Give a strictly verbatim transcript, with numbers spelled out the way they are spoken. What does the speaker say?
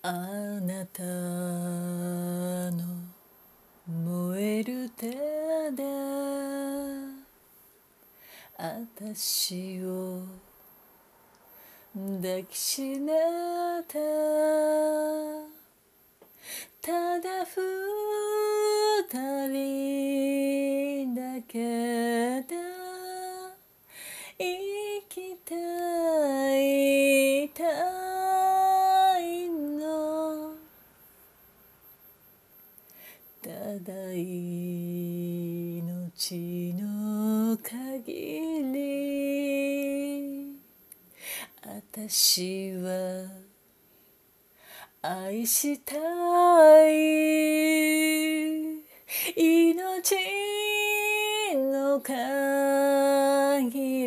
あなたの燃える手で私を抱きしめて、ただ二人だけで生きていたいの、ただ命の限り私は愛したい、命の限